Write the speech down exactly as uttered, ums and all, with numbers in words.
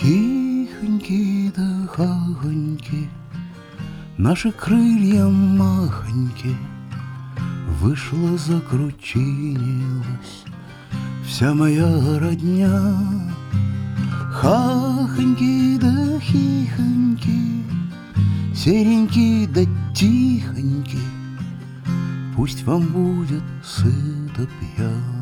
Тихоньки да хахоньки, наши крылья махоньки, вышла, закручинилась вся моя родня. Хахоньки да хихоньки, сереньки да тихоньки, пусть вам будет сыто пьян.